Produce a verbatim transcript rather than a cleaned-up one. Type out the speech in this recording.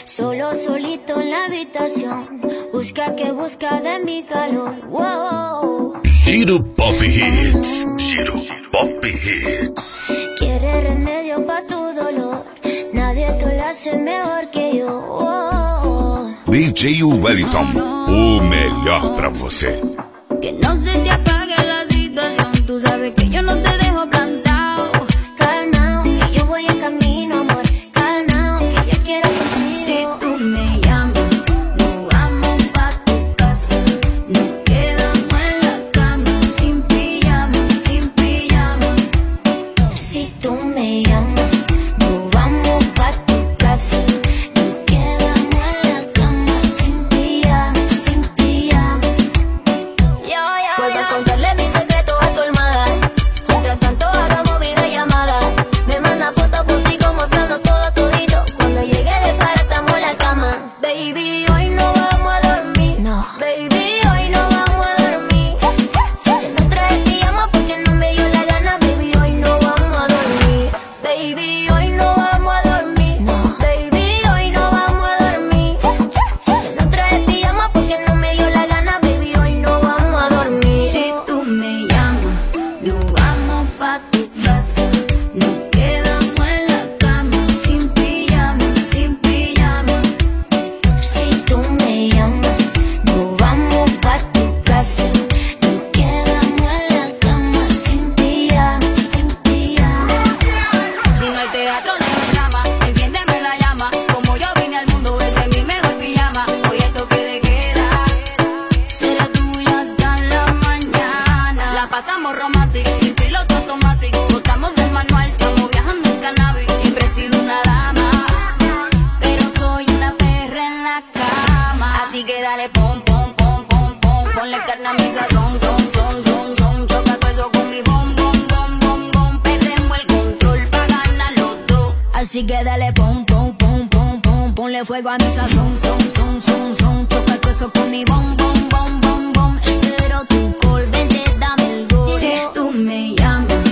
Solo solito en la habitación, busca que busca de mi calor. Wow. Giro Pop Hits, Giro Pop Hits. Quiere remedio pa' tu dolor, nadie te lo hace mejor que yo. Wow. D J Wellington, o melhor pra você. Que no se te apague la situación, tú sabes que yo no te dejo plantado. Calmao, que yo voy en camino, amor. Calmao, que yo quiero contigo. Si tú me llamas, nos vamos pa' tu casa. Nos quedamos en la cama, sin pijama, sin pijama. Si tú me llamas, nos vamos pa' tu casa. Nos quedamos en la cama, sin pijama, sin pijama. Vuelve a contarle mis secretos a tu almohada. Mientras tanto hagamos videollamada. Me manda foto, fotico mostrando todo todito. Cuando llegue de para estamos en la cama. Baby, hoy no vamos a dormir. No. Baby, hoy no vamos a dormir. Que no trae pijama porque no me dio la gana. Baby, hoy no vamos a dormir. Baby, hoy no vamos a dormir. No. Baby, hoy no vamos a dormir. Que no trae pijama porque no me dio la gana. Baby, hoy no vamos a dormir. Si tú me llamas, nos vamos pa' tu casa. Nos quedamos en la cama, sin pijama, sin pijama. Si tú me llamas, nos vamos pa' tu casa. Nos quedamos en la cama, sin pijama, sin pijama. Si no hay teatro, no hay drama. Enciéndeme la llama. Como yo vine al mundo, ese es mi mejor pijama. Hoy es toque de queda. Será tuya hasta la mañana. La pasamos romántica, sin piloto automático. Botamos del manual, estamos viajando en cannabis. Siempre he sido una dama, pero soy una perra en la cama. Así que dale pom, pom, pom, pom, pom. Ponle carne a mi sazón, son, son, son, son. Choca todo eso con mi bom, bom, bom, bom, bom. Perdemos el control pa' ganar los dos. Así que dale pom, pom, pom, pom, pom. Ponle fuego a mi sazón, son, son, son, son. Choca todo eso con mi bom, bom, bom, bom, bom. Espero tu call, vente, dame el go. Si tú me llamas,